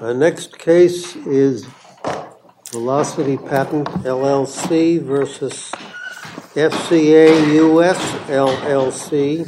Our next case is Velocity Patent LLC versus FCA US LLC,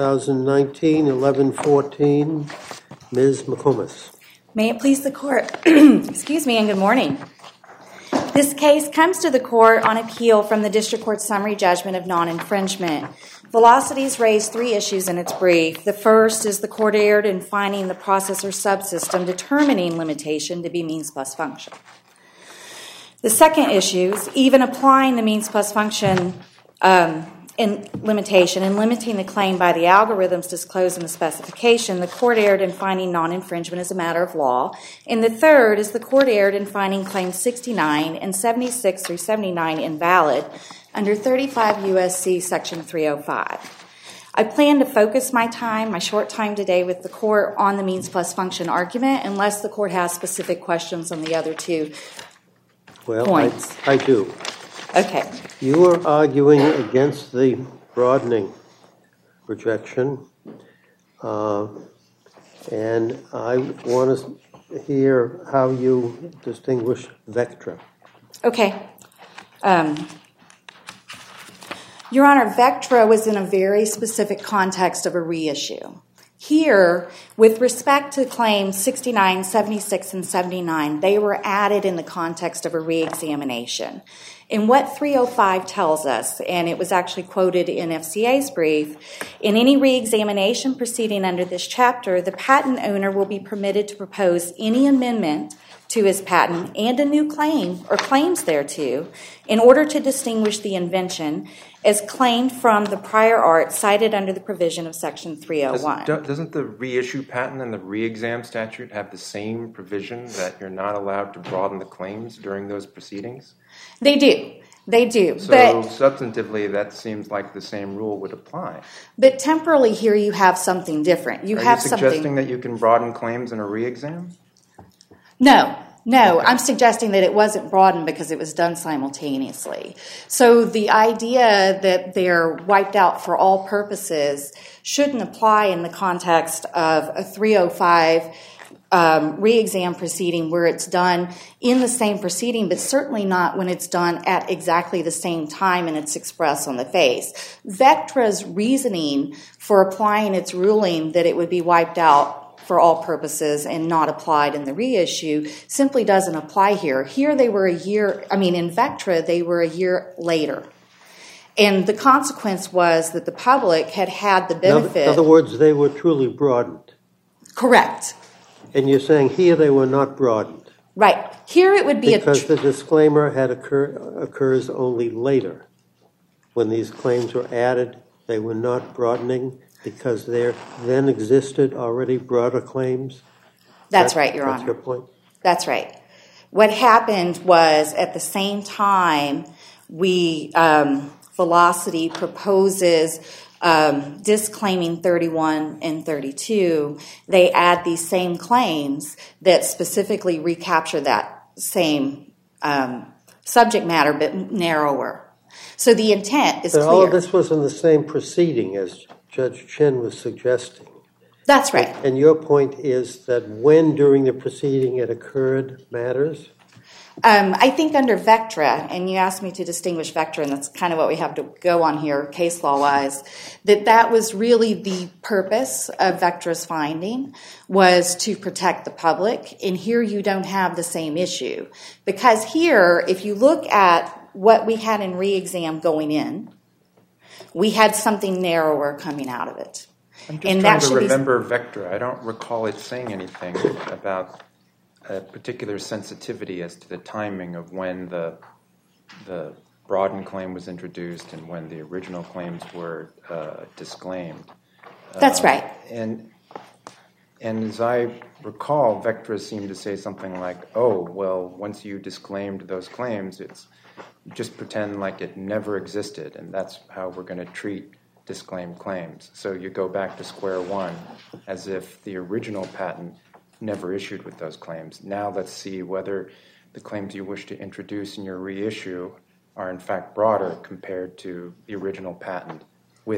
2019-11-14. Ms. McComas. May it please the court. Excuse me, and good morning. This case comes to the court on appeal from the District Court summary judgment of non-infringement. Velocity's raised three issues in its brief. The first is the court erred in finding the processor subsystem determining limitation to be means plus function. The second issue is even applying the means plus function in limitation and limiting the claim by the algorithms disclosed in the specification, the court erred in finding non-infringement as a matter of law. And the third is the court erred in finding claims 69 and 76 through 79 invalid under 35 U.S.C. section 305. I plan to focus my short time today with the court on the means plus function argument unless the court has specific questions on the other two points. I do. Okay. You are arguing against the broadening rejection, and I want to hear how you distinguish Vectra. Okay. Your Honor, Vectra was in a very specific context of a reissue. Here, with respect to claims 69, 76, and 79, they were added in the context of a reexamination. And what 305 tells us, and it was actually quoted in FCA's brief, in any reexamination proceeding under this chapter, the patent owner will be permitted to propose any amendment to his patent and a new claim or claims thereto in order to distinguish the invention as claimed from the prior art cited under the provision of section 301. Doesn't the reissue patent and the reexam statute have the same provision that you're not allowed to broaden the claims during those proceedings? They do. They do. So but substantively, that seems like the same rule would apply. But temporally here you have something different. Are you suggesting that you can broaden claims in a reexam? No. I'm suggesting that it wasn't broadened because it was done simultaneously. So the idea that they're wiped out for all purposes shouldn't apply in the context of a 305 re-exam proceeding where it's done in the same proceeding, but certainly not when it's done at exactly the same time and it's expressed on the face. Vectra's reasoning for applying its ruling that it would be wiped out for all purposes and not applied in the reissue simply doesn't apply here. Here they were in Vectra, they were a year later. And the consequence was that the public had the benefit. In other words, they were truly broadened. Correct. And you're saying here they were not broadened. Right. Here it would be because the disclaimer occurs only later. When these claims were added, they were not broadening because there then existed already broader claims? That's right, Your Honor. That's your point? That's right. What happened was at the same time Velocity proposes disclaiming 31 and 32, they add these same claims that specifically recapture that same subject matter but narrower. So the intent is clear. All of this was in the same proceeding as Judge Chin was suggesting. That's right. And your point is that when during the proceeding it occurred matters? I think under Vectra, and you asked me to distinguish Vectra, and that's kind of what we have to go on here case law-wise, that was really the purpose of Vectra's finding was to protect the public. And here you don't have the same issue. Because here, if you look at what we had in re-exam going in, we had something narrower coming out of it. I'm just trying to remember Vectra. I don't recall it saying anything about a particular sensitivity as to the timing of when the broadened claim was introduced and when the original claims were disclaimed. That's right. And as I recall, Vectra seemed to say something like, oh, well, once you disclaimed those claims, it's just pretend like it never existed, and that's how we're going to treat disclaimed claims. So you go back to square one as if the original patent never issued with those claims. Now let's see whether the claims you wish to introduce in your reissue are in fact broader compared to the original patent with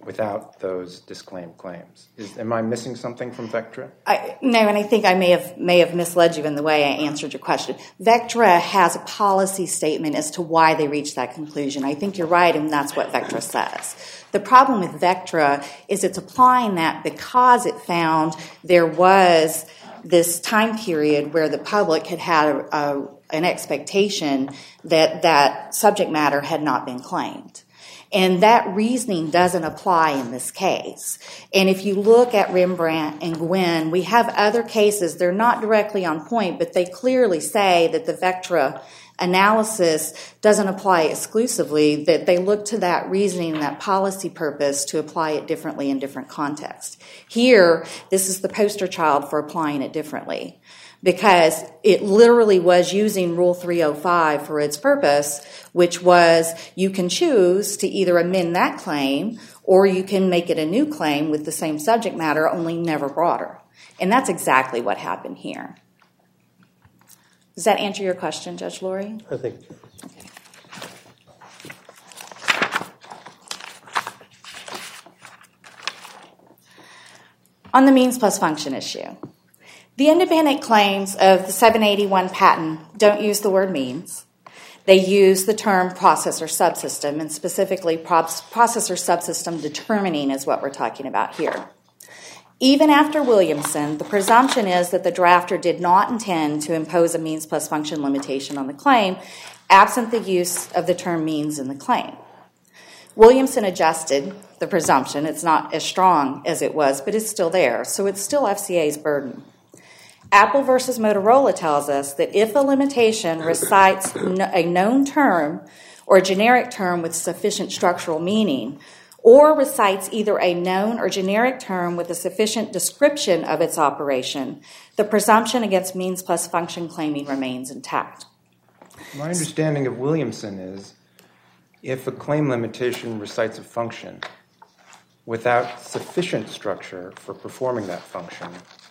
without those disclaimed claims. Am I missing something from Vectra? No, and I think I may have misled you in the way I answered your question. Vectra has a policy statement as to why they reached that conclusion. I think you're right, and that's what Vectra says. The problem with Vectra is it's applying that because it found there was this time period where the public had an expectation that that subject matter had not been claimed. And that reasoning doesn't apply in this case. And if you look at Rembrandt and Gwynn, we have other cases. They're not directly on point, but they clearly say that the Vectra analysis doesn't apply exclusively, that they look to that reasoning and that policy purpose to apply it differently in different contexts. Here, this is the poster child for applying it differently, because it literally was using Rule 305 for its purpose, which was you can choose to either amend that claim or you can make it a new claim with the same subject matter, only never broader. And that's exactly what happened here. Does that answer your question, Judge Lurie? I think. Okay. On the means plus function issue, the independent claims of the 781 patent don't use the word means. They use the term processor subsystem, and specifically processor subsystem determining is what we're talking about here. Even after Williamson, the presumption is that the drafter did not intend to impose a means plus function limitation on the claim, absent the use of the term means in the claim. Williamson adjusted the presumption. It's not as strong as it was, but it's still there, so it's still FCA's burden. Apple versus Motorola tells us that if a limitation recites a known term or a generic term with sufficient structural meaning, or recites either a known or generic term with a sufficient description of its operation, the presumption against means plus function claiming remains intact. My understanding of Williamson is if a claim limitation recites a function without sufficient structure for performing that function,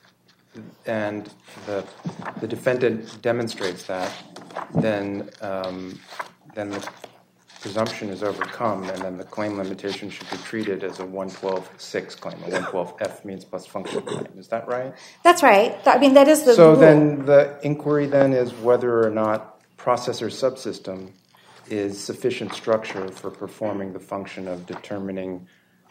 and the defendant demonstrates that, then the presumption is overcome, and then the claim limitation should be treated as a 112.6 claim, a 112F means plus function claim. Is that right? That's right. I mean, that is the So rule. then the inquiry then is whether or not processor subsystem is sufficient structure for performing the function of determining,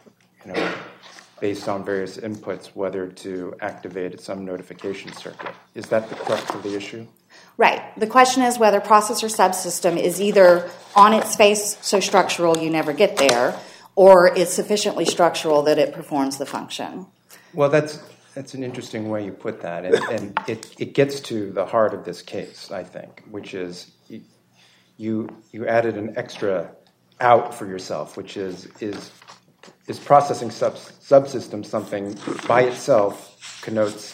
based on various inputs, whether to activate some notification circuit. Is that the crux of the issue? Right. The question is whether processor subsystem is either on its face so structural you never get there, or is sufficiently structural that it performs the function. Well, that's an interesting way you put that, and it gets to the heart of this case, I think, which is you added an extra out for yourself, which is processing subsystem something by itself connotes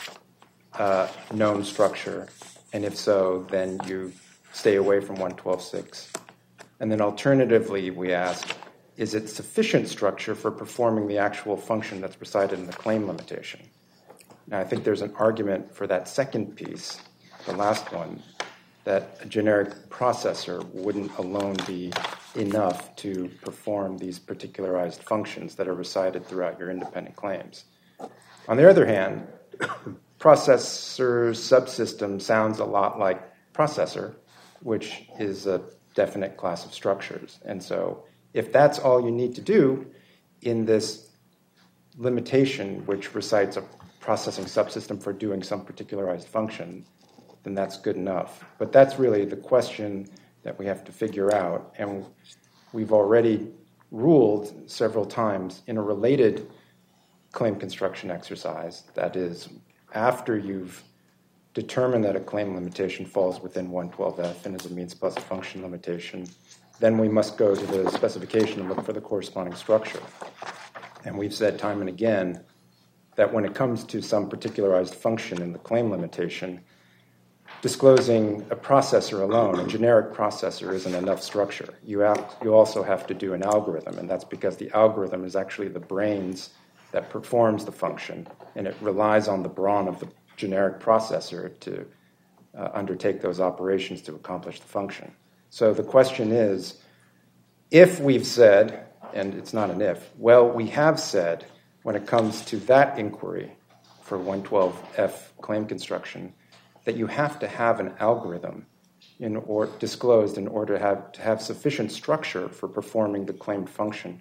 known structure, and if so, then you stay away from 112.6. And then alternatively, we ask, is it sufficient structure for performing the actual function that's recited in the claim limitation? Now, I think there's an argument for that second piece, the last one, that a generic processor wouldn't alone be enough to perform these particularized functions that are recited throughout your independent claims. On the other hand, processor subsystem sounds a lot like processor, which is a definite class of structures. And so if that's all you need to do in this limitation, which recites a processing subsystem for doing some particularized function, then that's good enough. But that's really the question that we have to figure out. And we've already ruled several times in a related claim construction exercise, that is, after you've determined that a claim limitation falls within 112F and is a means plus function limitation, then we must go to the specification and look for the corresponding structure. And we've said time and again that when it comes to some particularized function in the claim limitation, disclosing a processor alone, a generic processor, isn't enough structure. You also have to do an algorithm, and that's because the algorithm is actually the brains that performs the function, and it relies on the brawn of the generic processor to undertake those operations to accomplish the function. So the question is, if we've said and it's not an if. Well, we have said when it comes to that inquiry for 112F claim construction that you have to have an algorithm disclosed in order to have sufficient structure for performing the claimed function.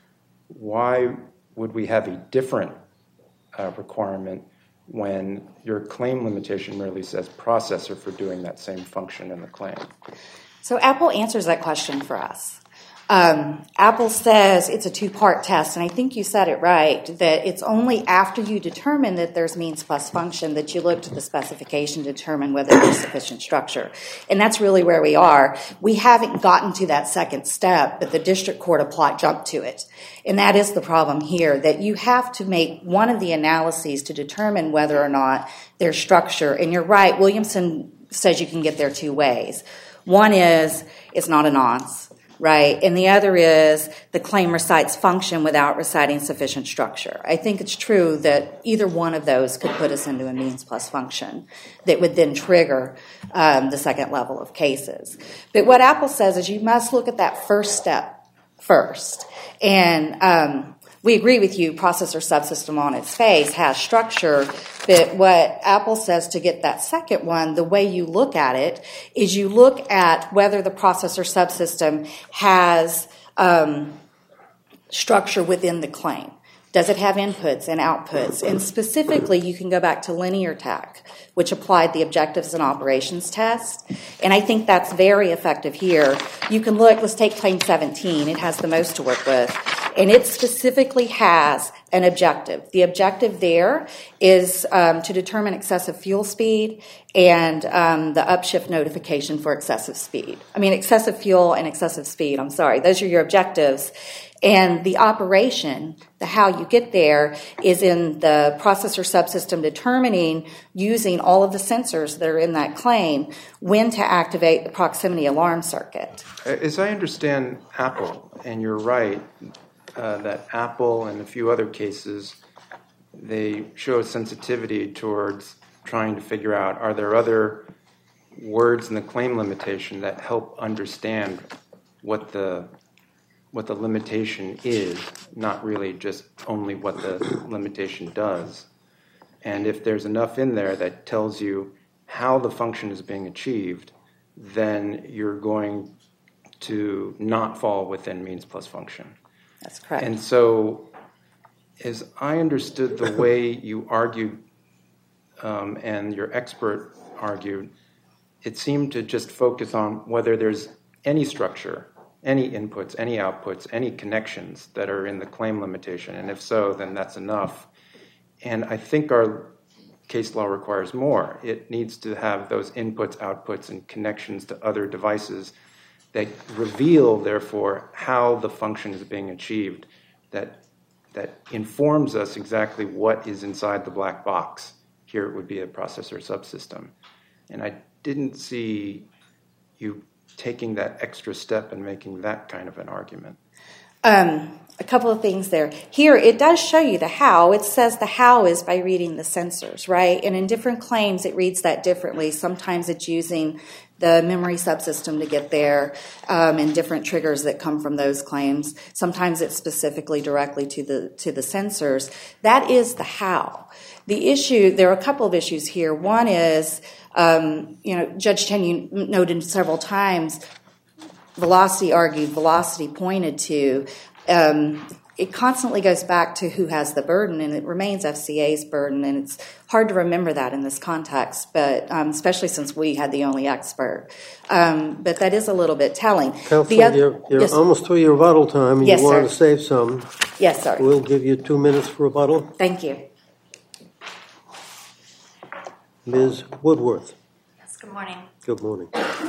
Why would we have a different requirement when your claim limitation merely says processor for doing that same function in the claim? So Apple answers that question for us. Apple says it's a two-part test, and I think you said it right, that it's only after you determine that there's means plus function that you look to the specification to determine whether there's sufficient structure. And that's really where we are. We haven't gotten to that second step, but the district court jumped to it. And that is the problem here, that you have to make one of the analyses to determine whether or not there's structure. And you're right, Williamson says you can get there two ways. One is it's not a nonce. Right, and the other is the claim recites function without reciting sufficient structure. I think it's true that either one of those could put us into a means plus function that would then trigger the second level of cases. But what Apple says is you must look at that first step first. And we agree with you, processor subsystem on its face has structure, but what Apple says to get that second one, the way you look at it is you look at whether the processor subsystem has structure within the claim. Does it have inputs and outputs? And specifically, you can go back to Linear Tech, which applied the objectives and operations test. And I think that's very effective here. You can look, let's take Claim 17. It has the most to work with. And it specifically has an objective. The objective there is to determine excessive fuel speed and the upshift notification for excessive fuel and excessive speed. Those are your objectives. And the operation, the how you get there, is in the processor subsystem determining, using all of the sensors that are in that claim, when to activate the proximity alarm circuit. As I understand Apple, and you're right, that Apple and a few other cases, they show sensitivity towards trying to figure out, are there other words in the claim limitation that help understand what the limitation is, not really just only what the limitation does. And if there's enough in there that tells you how the function is being achieved, then you're going to not fall within means plus function. That's correct. And so, as I understood the way you argued and your expert argued, it seemed to just focus on whether there's any structure, any inputs, any outputs, any connections that are in the claim limitation. And if so, then that's enough. And I think our case law requires more. It needs to have those inputs, outputs, and connections to other devices that reveal, therefore, how the function is being achieved, that informs us exactly what is inside the black box. Here it would be a processor subsystem. And I didn't see you taking that extra step and making that kind of an argument. A couple of things there. Here, it does show you the how. It says the how is by reading the sensors, right? And in different claims, it reads that differently. Sometimes it's using the memory subsystem to get there, and different triggers that come from those claims. Sometimes it's specifically directly to the sensors. That is the how. The issue, there are a couple of issues here. One is, Judge Chen, you noted several times, Velocity pointed to. It constantly goes back to who has the burden, and it remains FCA's burden, and it's hard to remember that in this context, but especially since we had the only expert. But that is a little bit telling. Counselor, you're yes. Almost through your rebuttal time, and yes, you want sir. to save some. Yes, sir. We'll give you 2 minutes for rebuttal. Thank you. Ms. Woodworth. Yes, good morning. Good morning.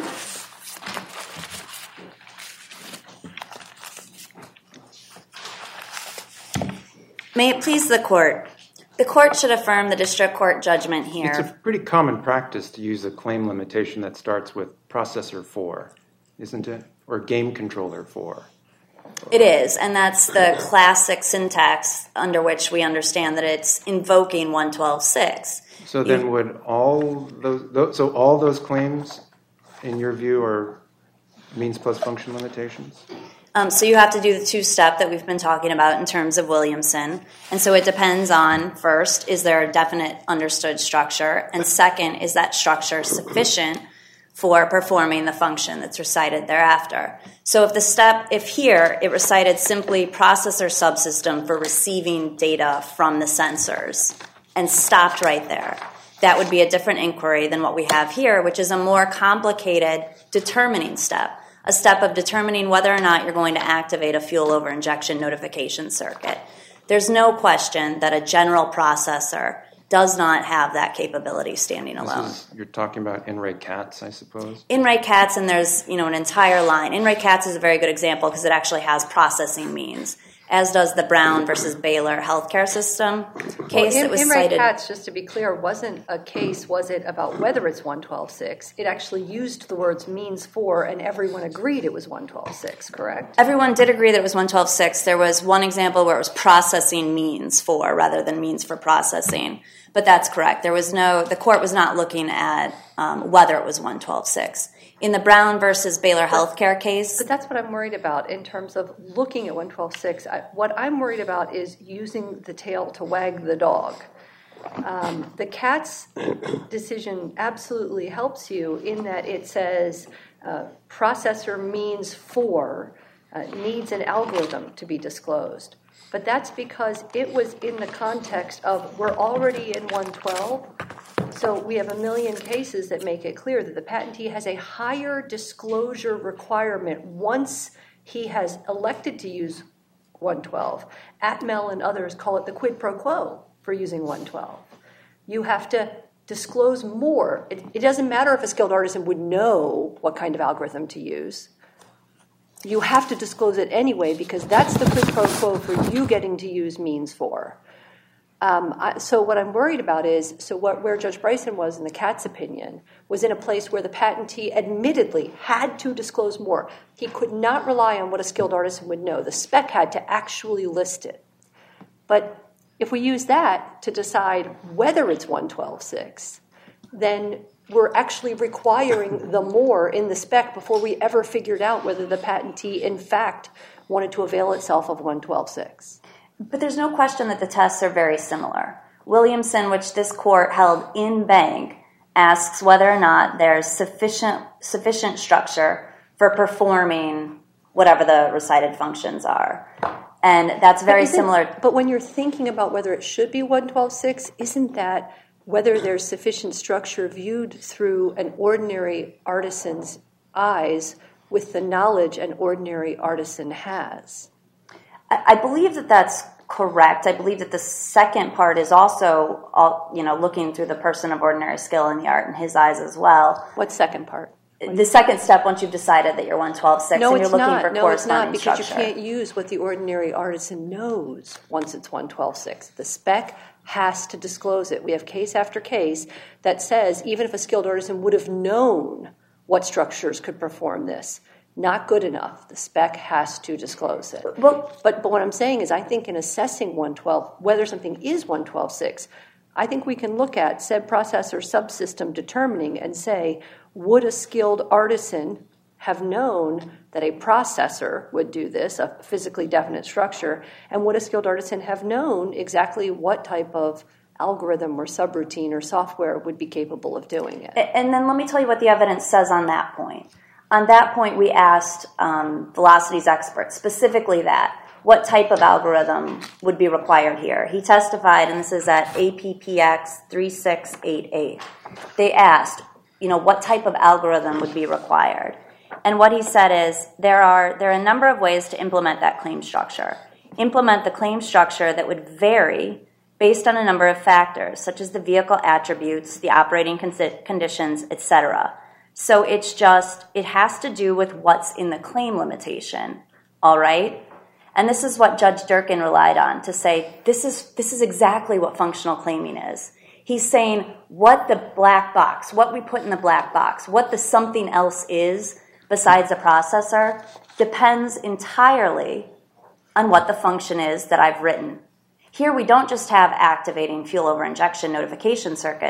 May it please the court. The court should affirm the district court judgment here. It's a pretty common practice to use a claim limitation that starts with processor 4, isn't it? Or game controller 4. It is, and that's the classic syntax under which we understand that it's invoking 112.6. So then would all those claims, in your view, are means plus function limitations? So you have to do the two-step that we've been talking about in terms of Williamson. And so it depends on, first, is there a definite understood structure? And second, is that structure sufficient for performing the function that's recited thereafter? So if here it recited simply processor subsystem for receiving data from the sensors and stopped right there, that would be a different inquiry than what we have here, which is a more complicated determining step. A step of determining whether or not you're going to activate a fuel over injection notification circuit. There's no question that a general processor does not have that capability standing alone. You're talking about In-Ray Katz, I suppose? In-Ray Katz, and there's an entire line. In-Ray Katz is a very good example because it actually has processing means, as does the Brown versus Baylor healthcare system case that was cited. In-Ray Katz, just to be clear, wasn't a case, was it, about whether it's 112.6? It actually used the words means for, and everyone agreed it was 112.6, correct? Everyone did agree that it was 112.6. There was one example where it was processing means for rather than means for processing. But that's correct. The court was not looking at whether it was 112.6. In the Brown versus Baylor healthcare case. But that's what I'm worried about in terms of looking at 112.6. What I'm worried about is using the tail to wag the dog. The Katz decision absolutely helps you in that it says processor means for needs an algorithm to be disclosed. But that's because it was in the context of we're already in 112. So we have a million cases that make it clear that the patentee has a higher disclosure requirement once he has elected to use 112. Atmel and others call it the quid pro quo for using 112. You have to disclose more. It doesn't matter if a skilled artisan would know what kind of algorithm to use. You have to disclose it anyway because that's the quid pro quo for you getting to use means for. So what I'm worried about is, where Judge Bryson was in the Katz opinion was in a place where the patentee admittedly had to disclose more. He could not rely on what a skilled artisan would know. The spec had to actually list it. But if we use that to decide whether it's 112.6, then we're actually requiring the more in the spec before we ever figured out whether the patentee in fact wanted to avail itself of 112.6. But there's no question that the tests are very similar. Williamson, which this court held in bank, asks whether or not there's sufficient structure for performing whatever the recited functions are. And that's very similar. But when you're thinking about whether it should be 112.6, isn't that whether there's sufficient structure viewed through an ordinary artisan's eyes with the knowledge an ordinary artisan has? I believe that that's correct. I believe that the second part is also, looking through the person of ordinary skill in the art in his eyes as well. What second part? The second step, once you've decided that you're 112.6 and you're looking for corresponding structure. No, it's not, because you can't use what the ordinary artisan knows once it's 112.6. The spec has to disclose it. We have case after case that says even if a skilled artisan would have known what structures could perform this, not good enough. The spec has to disclose it. But what I'm saying is I think in assessing 112, whether something is 112.6, I think we can look at said processor subsystem determining and say, would a skilled artisan have known that a processor would do this, a physically definite structure, and would a skilled artisan have known exactly what type of algorithm or subroutine or software would be capable of doing it? And then let me tell you what the evidence says on that point. On that point, we asked Velocity's experts, specifically that, what type of algorithm would be required here. He testified, and this is at APPX 3688. They asked, what type of algorithm would be required. And what he said is, there are a number of ways to implement that claim structure. Implement the claim structure that would vary based on a number of factors, such as the vehicle attributes, the operating conditions, etc. So it has to do with what's in the claim limitation, all right? And this is what Judge Durkin relied on to say, this is exactly what functional claiming is. He's saying what the black box, what we put in the black box, what the something else is besides a processor, depends entirely on what the function is that I've written. Here we don't just have activating fuel over injection notification circuits.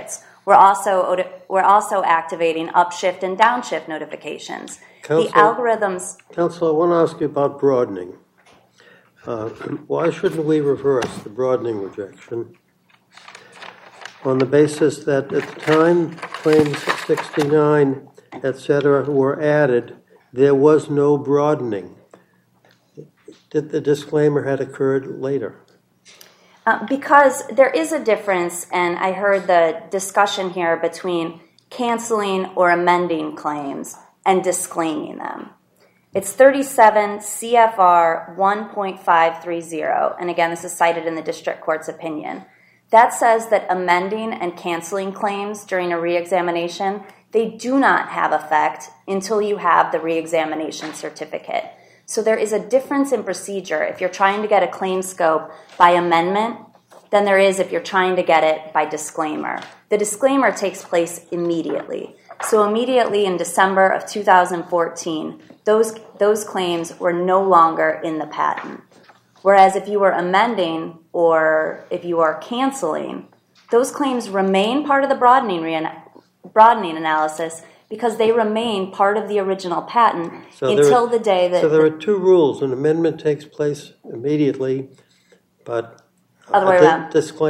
We're also activating upshift and downshift notifications. The algorithms... Counsel, I want to ask you about broadening. Why shouldn't we reverse the broadening rejection on the basis that at the time claims 69, etc., were added, there was no broadening? That the disclaimer had occurred later? Because there is a difference, and I heard the discussion here between canceling or amending claims and disclaiming them. It's 37 CFR 1.530, and again, this is cited in the district court's opinion. That says that amending and canceling claims during a reexamination, they do not have effect until you have the reexamination certificate. So there is a difference in procedure if you're trying to get a claim scope by amendment than there is if you're trying to get it by disclaimer. The disclaimer takes place immediately. So immediately in December of 2014, those claims were no longer in the patent. Whereas if you were amending or if you are canceling, those claims remain part of the broadening analysis because they remain part of the original patent until the day that... So there are two rules. An amendment takes place immediately, but other way around.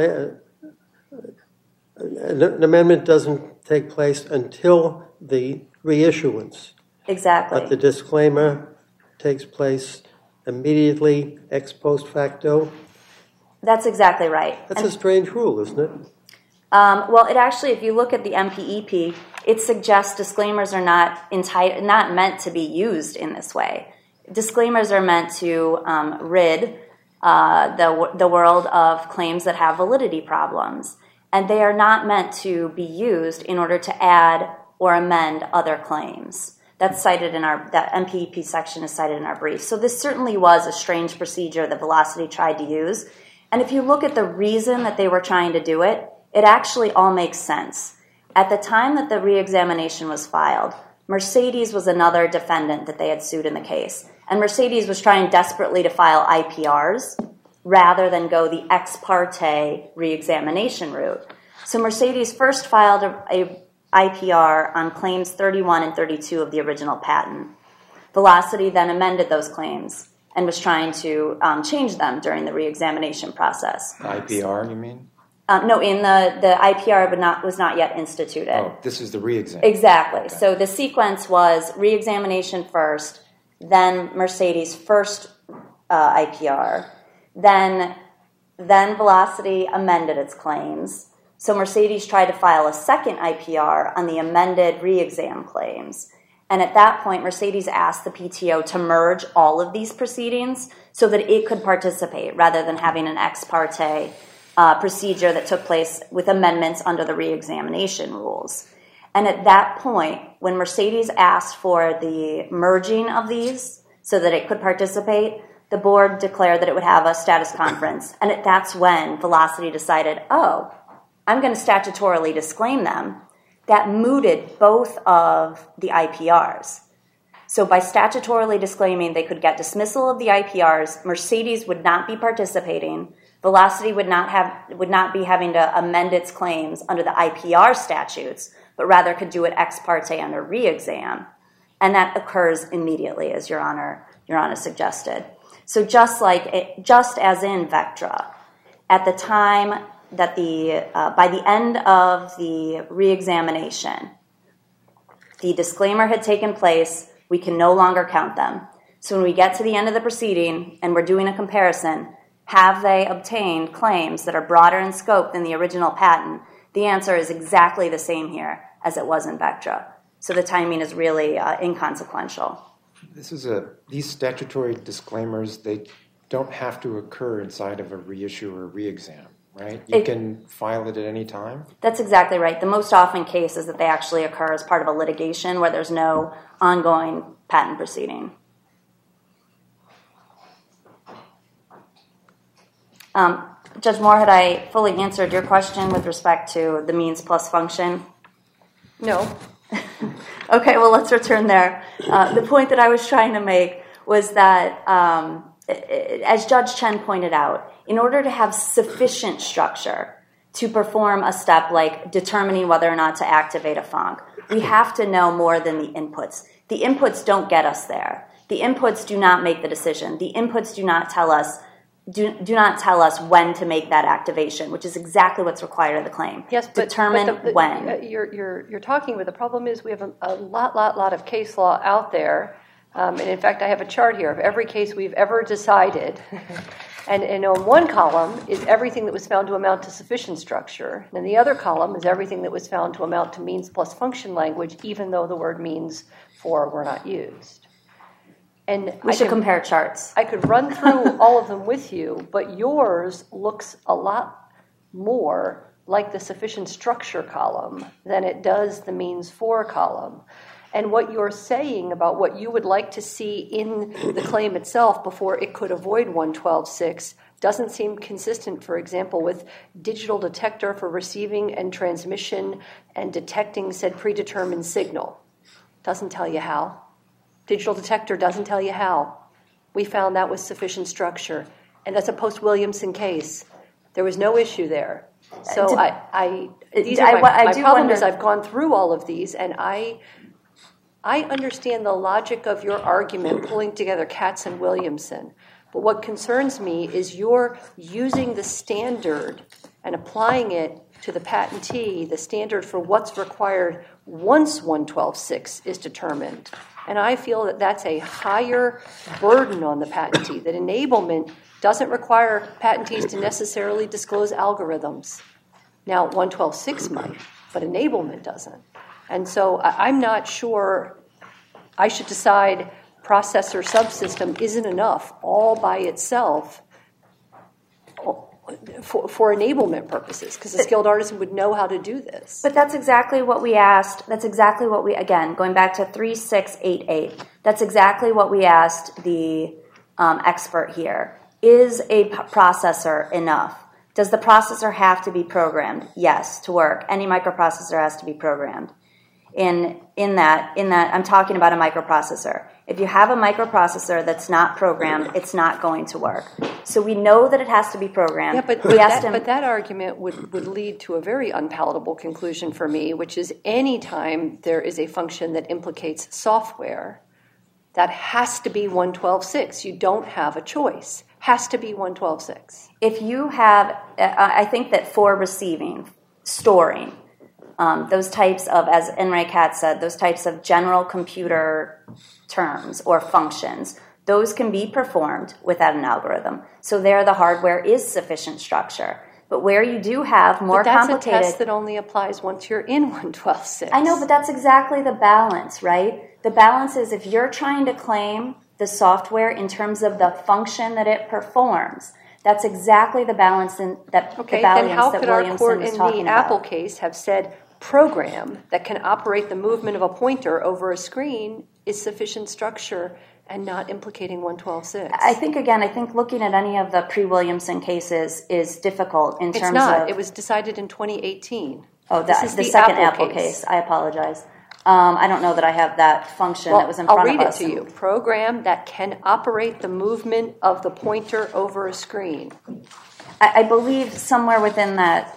An amendment doesn't take place until the reissuance. Exactly. But the disclaimer takes place immediately ex post facto. That's exactly right. That's a strange rule, isn't it? Well, it actually, if you look at the MPEP, it suggests disclaimers are not meant to be used in this way. Disclaimers are meant to rid the world of claims that have validity problems, and they are not meant to be used in order to add or amend other claims. That's cited in that MPEP section is cited in our brief. So this certainly was a strange procedure that Velocity tried to use. And if you look at the reason that they were trying to do it, it actually all makes sense. At the time that the reexamination was filed, Mercedes was another defendant that they had sued in the case. And Mercedes was trying desperately to file IPRs rather than go the ex parte reexamination route. So Mercedes first filed a IPR on claims 31 and 32 of the original patent. Velocity then amended those claims and was trying to change them during the reexamination process. IPR, you mean? No, in the IPR was not yet instituted. Oh, this is the reexam. Exactly. Okay. So the sequence was reexamination first, then Mercedes first IPR, then Velocity amended its claims. So Mercedes tried to file a second IPR on the amended re-exam claims. And at that point, Mercedes asked the PTO to merge all of these proceedings so that it could participate rather than having an ex parte procedure that took place with amendments under the re-examination rules. And at that point, when Mercedes asked for the merging of these so that it could participate, the board declared that it would have a status conference. And that's when Velocity decided, oh, I'm going to statutorily disclaim them. That mooted both of the IPRs. So by statutorily disclaiming, they could get dismissal of the IPRs. Mercedes would not be participating. Velocity would not be having to amend its claims under the IPR statutes, but rather could do it ex parte under re-exam. And that occurs immediately, as Your Honor suggested. So just as in Vectra, at the time that by the end of the re-examination, the disclaimer had taken place, we can no longer count them. So when we get to the end of the proceeding and we're doing a comparison, have they obtained claims that are broader in scope than the original patent? The answer is exactly the same here as it was in Vectra. So the timing is really inconsequential. These statutory disclaimers, they don't have to occur inside of a reissue or re-exam, right? You can file it at any time? That's exactly right. The most often case is that they actually occur as part of a litigation where there's no ongoing patent proceeding. Judge Moore, had I fully answered your question with respect to the means plus function? No. Okay, well, let's return there. The point that I was trying to make was that, as Judge Chen pointed out, in order to have sufficient structure to perform a step like determining whether or not to activate a FONC. We have to know more than the inputs. The inputs don't get us there. The inputs do not make the decision. The inputs do not tell us when to make that activation, which is exactly what's required of the claim. Yes, but determine when. You're talking, but the problem is we have a lot of case law out there, and in fact, I have a chart here of every case we've ever decided. And on one column is everything that was found to amount to sufficient structure, and in the other column is everything that was found to amount to means plus function language, even though the word means for were not used. And we should compare charts. I could run through all of them with you, but yours looks a lot more like the sufficient structure column than it does the means for column. And what you're saying about what you would like to see in the claim itself before it could avoid 112.6 doesn't seem consistent, for example, with digital detector for receiving and transmission and detecting said predetermined signal. Doesn't tell you how. Digital detector doesn't tell you how. We found that was sufficient structure. And that's a post-Williamson case. There was no issue there. So my problem is I've gone through all of these, and I understand the logic of your argument pulling together Katz and Williamson. But what concerns me is you're using the standard and applying it to the patentee, the standard for what's required once 112.6 is determined. And I feel that that's a higher burden on the patentee, that enablement doesn't require patentees to necessarily disclose algorithms. Now, 112.6 might, but enablement doesn't. And so I'm not sure I should decide processor subsystem isn't enough all by itself for enablement purposes, because a skilled artisan would know how to do this. But that's exactly what we asked. That's exactly what we, again, going back to 3688, that's exactly what we asked the expert here. Is a processor enough? Does the processor have to be programmed? Yes, to work. Any microprocessor has to be programmed. In that, I'm talking about a microprocessor. If you have a microprocessor that's not programmed, it's not going to work. So we know that it has to be programmed. Yeah, but that argument would lead to a very unpalatable conclusion for me, which is any time there is a function that implicates software, that has to be 112.6. You don't have a choice. Has to be 112.6. If you have, I think that for receiving, storing, those types of, as Enrique Katz said, those types of general computer terms or functions, those can be performed without an algorithm. So there the hardware is sufficient structure. But where you do have more complicated... That's a test that only applies once you're in 112.6. I know, but that's exactly the balance, right? The balance is if you're trying to claim the software in terms of the function that it performs, that's exactly the balance that Williamson was talking about. Then how could our court in the Apple case have said program that can operate the movement of a pointer over a screen is sufficient structure and not implicating 112.6? I think looking at any of the pre-Williamson cases is difficult in terms of... It's not. It was decided in 2018. Oh, this is the second Apple case. I apologize. I don't know that I have that function that was in front of us. I'll read it to you. Program that can operate the movement of the pointer over a screen. I believe somewhere within the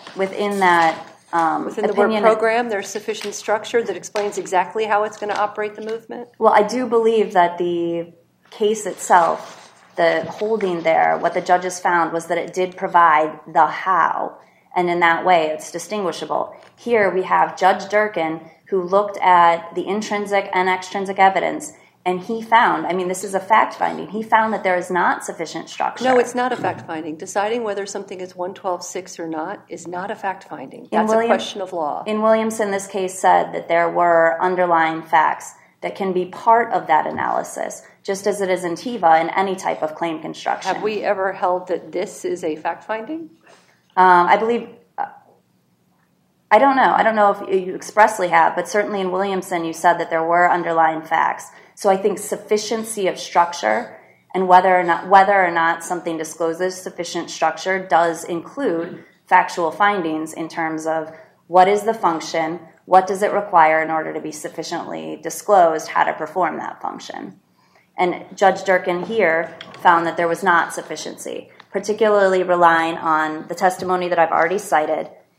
word program, there's sufficient structure that explains exactly how it's going to operate the movement? Well, I do believe that the case itself, the holding there, what the judges found was that it did provide the how, and in that way it's distinguishable. Here we have Judge Durkin, who looked at the intrinsic and extrinsic evidence, and he found, this is a fact-finding, he found that there is not sufficient structure. No, it's not a fact-finding. Deciding whether something is 112.6 or not is not a fact-finding. That's a question of law. In Williamson, this case said that there were underlying facts that can be part of that analysis, just as it is in TIVA in any type of claim construction. Have we ever held that this is a fact-finding? I believe... I don't know. I don't know if you expressly have, but certainly in Williamson you said that there were underlying facts. So I think sufficiency of structure and whether or not something discloses sufficient structure does include factual findings in terms of what is the function, what does it require in order to be sufficiently disclosed, how to perform that function. And Judge Durkin here found that there was not sufficiency, particularly relying on the testimony that I've already cited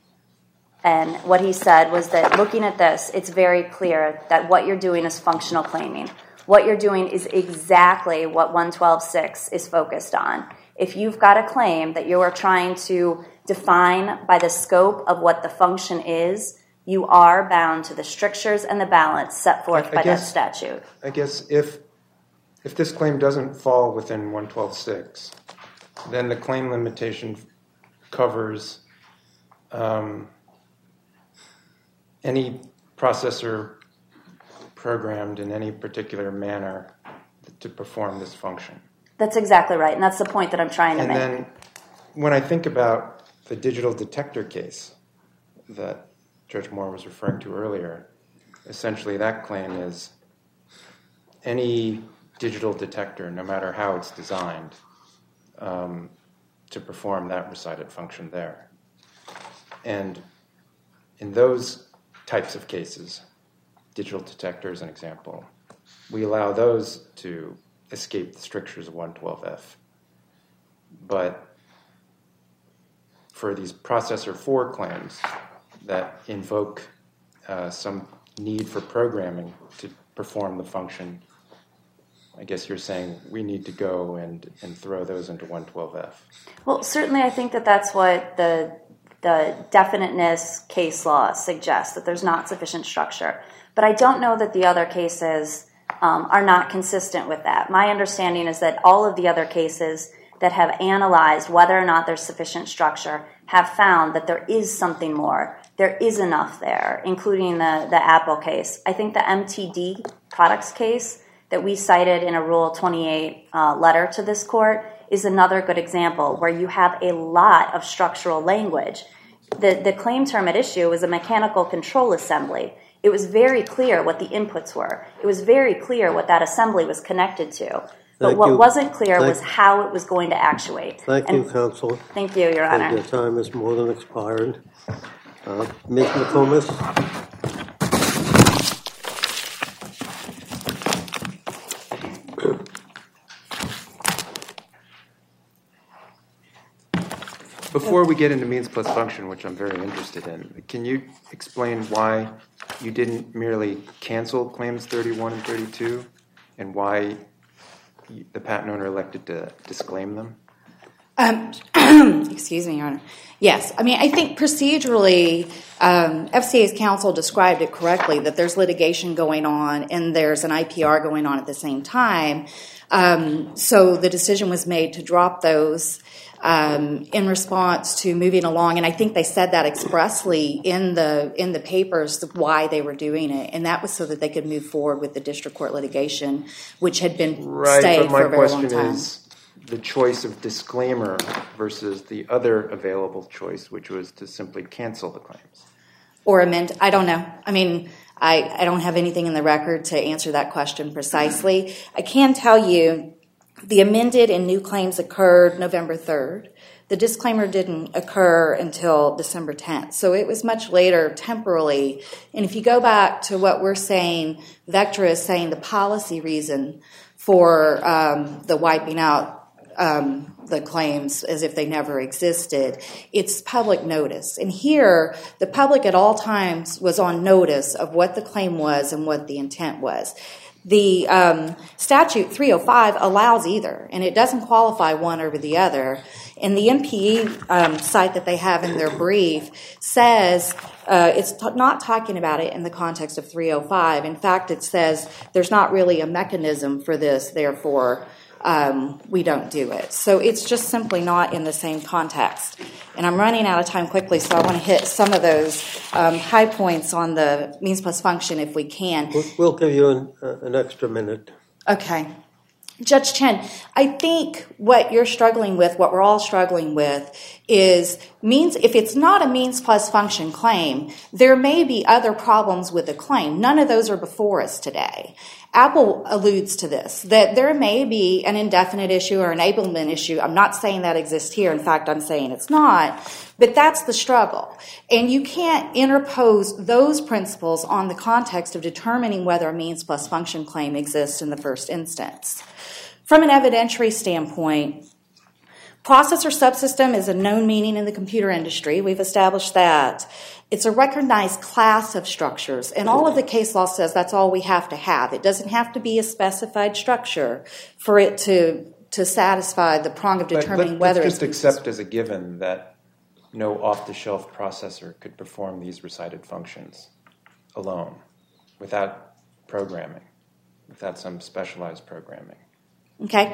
And what he said was that looking at this, it's very clear that what you're doing is functional claiming. What you're doing is exactly what 112.6 is focused on. If you've got a claim that you are trying to define by the scope of what the function is, you are bound to the strictures and the balance set forth by that statute. I guess if this claim doesn't fall within 112.6, then the claim limitation covers any processor programmed in any particular manner to perform this function. That's exactly right, and that's the point that I'm trying to make. And then when I think about the digital detector case that Judge Moore was referring to earlier, essentially that claim is any digital detector, no matter how it's designed, to perform that recited function there. And in those types of cases, digital detector is an example, we allow those to escape the strictures of 112F. But for these processor 4 claims that invoke some need for programming to perform the function, I guess you're saying we need to go and throw those into 112F. Well, certainly I think that that's what the definiteness case law suggests, that there's not sufficient structure. But I don't know that the other cases are not consistent with that. My understanding is that all of the other cases that have analyzed whether or not there's sufficient structure have found that there is something more. There is enough there, including the Apple case. I think the MTD products case that we cited in a Rule 28 letter to this court is another good example where you have a lot of structural language. The claim term at issue was a mechanical control assembly. It was very clear what the inputs were. It was very clear what that assembly was connected to. But what wasn't clear was how it was going to actuate. Thank you, counsel. Thank you, Your Honor. Your time is more than expired. Ms. McComas. Before we get into means plus function, which I'm very interested in, can you explain why you didn't merely cancel claims 31 and 32 and why the patent owner elected to disclaim them? Excuse me, Your Honor. Yes. I mean, I think procedurally, FCA's counsel described it correctly, that there's litigation going on and there's an IPR going on at the same time. So the decision was made to drop those in response to moving along, and I think they said that expressly in the papers why they were doing it, and that was so that they could move forward with the district court litigation, which had been stayed for a very long time. Right, but my question is the choice of disclaimer versus the other available choice, which was to simply cancel the claims. Or amend. I don't know. I mean, I don't have anything in the record to answer that question precisely. I can tell you the amended and new claims occurred November 3rd. The disclaimer didn't occur until December 10th. So it was much later temporally. And if you go back to what we're saying, Vectra is saying the policy reason for the wiping out the claims as if they never existed, it's public notice. And here, the public at all times was on notice of what the claim was and what the intent was. The statute 305 allows either, and it doesn't qualify one over the other. And the MPE site that they have in their brief says it's not talking about it in the context of 305. In fact, it says there's not really a mechanism for this, therefore we don't do it. So it's just simply not in the same context. And I'm running out of time quickly, so I want to hit some of those high points on the means plus function if we can. We'll give you an extra minute. Okay. Judge Chen, I think what you're struggling with, what we're all struggling with, is if it's not a means plus function claim, there may be other problems with the claim. None of those are before us today. Apple alludes to this, that there may be an indefinite issue or enablement issue. I'm not saying that exists here. In fact, I'm saying it's not. But that's the struggle. And you can't interpose those principles on the context of determining whether a means plus function claim exists in the first instance. From an evidentiary standpoint, Processor subsystem is a known meaning in the computer industry. We've established that. It's a recognized class of structures, and all of the case law says that's all we have to have. It doesn't have to be a specified structure for it to satisfy the prong of determining whether let's just accept as a given that no off-the-shelf processor could perform these recited functions alone, without programming, without some specialized programming. Okay.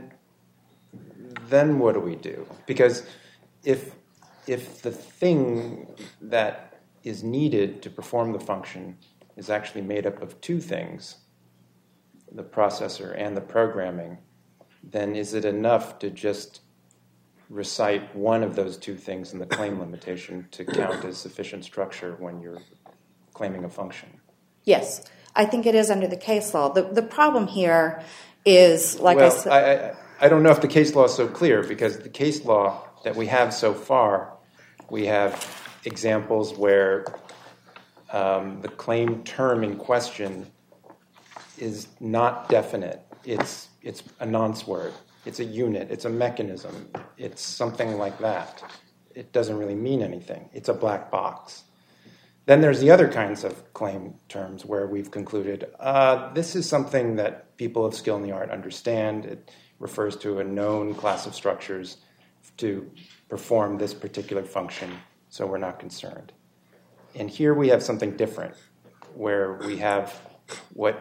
Then what do we do? Because if the thing that is needed to perform the function is actually made up of two things, the processor and the programming, then is it enough to just recite one of those two things in the claim limitation to count as sufficient structure when you're claiming a function? Yes, I think it is under the case law. The problem here is, like I said... I don't know if the case law is so clear, because the case law that we have so far, we have examples where the claim term in question is not definite. It's a nonce word. It's a unit. It's a mechanism. It's something like that. It doesn't really mean anything. It's a black box. Then there's the other kinds of claim terms where we've concluded this is something that people of skill in the art understand. It refers to a known class of structures to perform this particular function, so we're not concerned. And here we have something different, where we have what,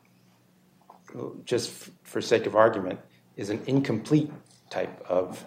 just for sake of argument, is an incomplete type of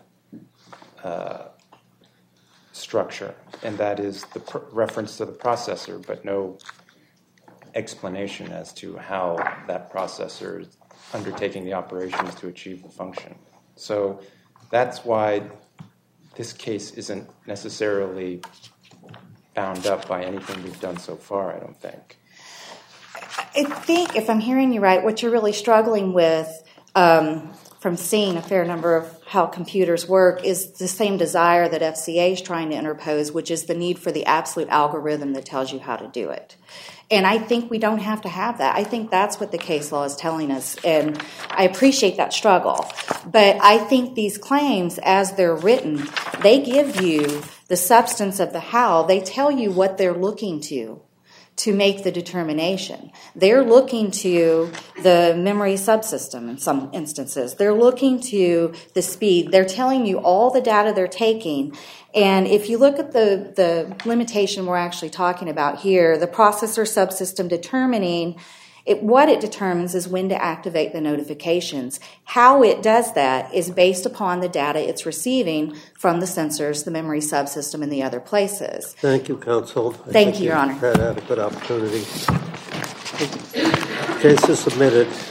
structure, and that is the reference to the processor, but no explanation as to how that processor is undertaking the operations to achieve the function. So that's why this case isn't necessarily bound up by anything we've done so far, I don't think. I think, if I'm hearing you right, what you're really struggling with from seeing a fair number of how computers work is the same desire that FCA is trying to interpose, which is the need for the absolute algorithm that tells you how to do it. And I think we don't have to have that. I think that's what the case law is telling us, and I appreciate that struggle. But I think these claims, as they're written, they give you the substance of the how. They tell you what they're looking to make the determination. They're looking to the memory subsystem in some instances. They're looking to the speed. They're telling you all the data they're taking. And if you look at the limitation we're actually talking about here, the processor subsystem determining, what it determines is when to activate the notifications. How it does that is based upon the data it's receiving from the sensors, the memory subsystem, and the other places. Thank you, counsel. Thank you, Your Honor. Had adequate opportunity. Case is submitted.